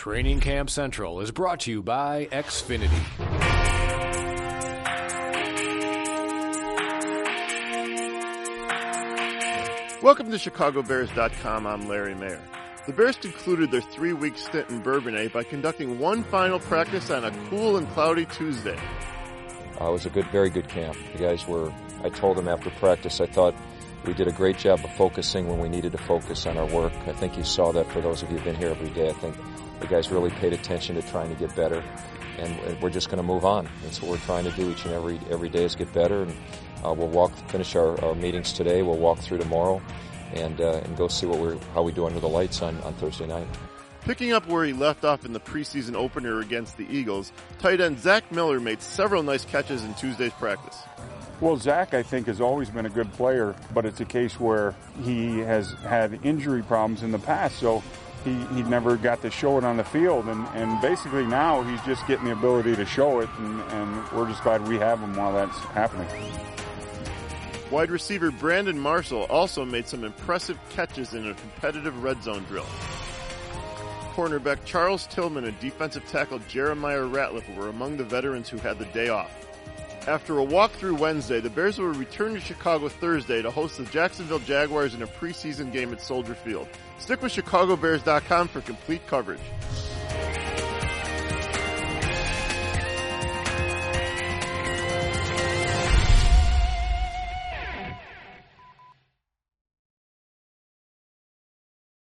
Training Camp Central is brought to you by Xfinity. Welcome to ChicagoBears.com. I'm Larry Mayer. The Bears concluded their 3-week stint in Bourbonnais by conducting one final practice on a cool and cloudy Tuesday. It was a very good camp. The guys I told them after practice, I thought we did a great job of focusing when we needed to focus on our work. I think you saw that for those of you who've been here every day. I think the guys really paid attention to trying to get better, and we're just going to move on. That's what we're trying to do each and every day is get better, and we'll finish our meetings today. We'll walk through tomorrow and go see how we do under the lights on Thursday night. Picking up where he left off in the preseason opener against the Eagles, tight end Zach Miller made several nice catches in Tuesday's practice. Well, Zach, I think, has always been a good player, but it's a case where he has had injury problems in the past, so he never got to show it on the field, and basically now he's just getting the ability to show it, and we're just glad we have him while that's happening. Wide receiver Brandon Marshall also made some impressive catches in a competitive red zone drill. Cornerback Charles Tillman and defensive tackle Jeremiah Ratliff were among the veterans who had the day off. After a walkthrough Wednesday, the Bears will return to Chicago Thursday to host the Jacksonville Jaguars in a preseason game at Soldier Field. Stick with ChicagoBears.com for complete coverage.